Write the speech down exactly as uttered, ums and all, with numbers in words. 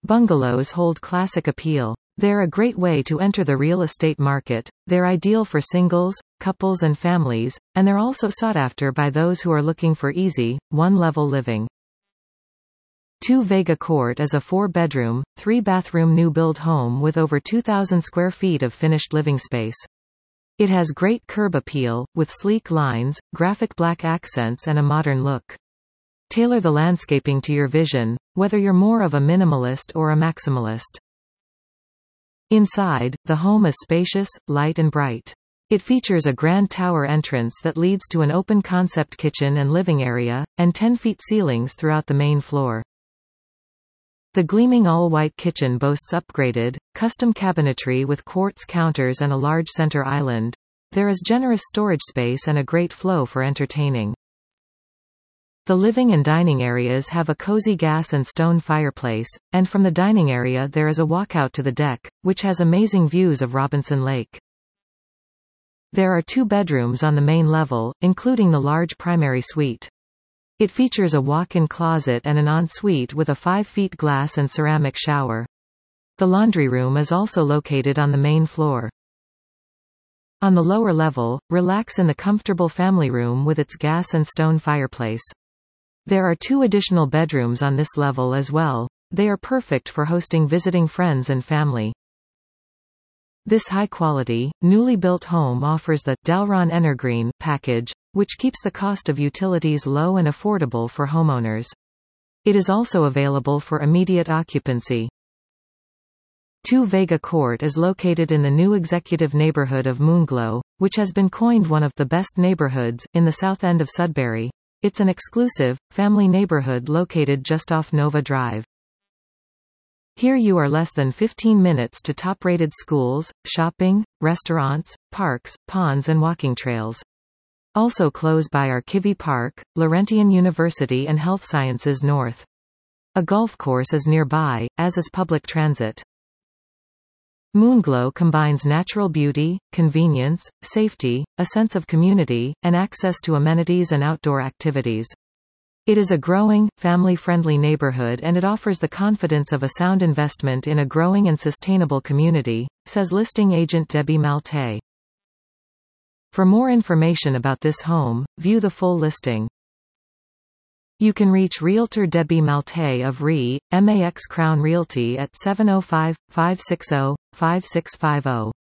Bungalows hold classic appeal. They're a great way to enter the real estate market, they're ideal for singles, couples and families, and they're also sought after by those who are looking for easy, one-level living. two Vega Court is a four-bedroom, three-bathroom new-build home with over two thousand square feet of finished living space. It has great curb appeal, with sleek lines, graphic black accents and a modern look. Tailor the landscaping to your vision, whether you're more of a minimalist or a maximalist. Inside, the home is spacious, light and bright. It features a grand tower entrance that leads to an open-concept kitchen and living area, and ten feet ceilings throughout the main floor. The gleaming all-white kitchen boasts upgraded, custom cabinetry with quartz counters and a large center island. There is generous storage space and a great flow for entertaining. The living and dining areas have a cozy gas and stone fireplace, and from the dining area there is a walkout to the deck, which has amazing views of Robinson Lake. There are two bedrooms on the main level, including the large primary suite. It features a walk-in closet and an ensuite with a five feet glass and ceramic shower. The laundry room is also located on the main floor. On the lower level, relax in the comfortable family room with its gas and stone fireplace. There are two additional bedrooms on this level as well. They are perfect for hosting visiting friends and family. This high-quality, newly built home offers the Delron Energreen package, which keeps the cost of utilities low and affordable for homeowners. It is also available for immediate occupancy. two Vega Court is located in the new executive neighborhood of Moonglow, which has been coined one of the best neighborhoods in the south end of Sudbury. It's an exclusive, family neighborhood located just off Nova Drive. Here you are less than fifteen minutes to top-rated schools, shopping, restaurants, parks, ponds and walking trails. Also close by are Kivy Park, Laurentian University and Health Sciences North. A golf course is nearby, as is public transit. Moonglow combines natural beauty, convenience, safety, a sense of community, and access to amenities and outdoor activities. It is a growing, family-friendly neighborhood and it offers the confidence of a sound investment in a growing and sustainable community, says listing agent Debbie Malte. For more information about this home, view the full listing. You can reach Realtor Debbie Malte of R E, M A X Crown Realty at seven oh five, five six zero, five six five zero.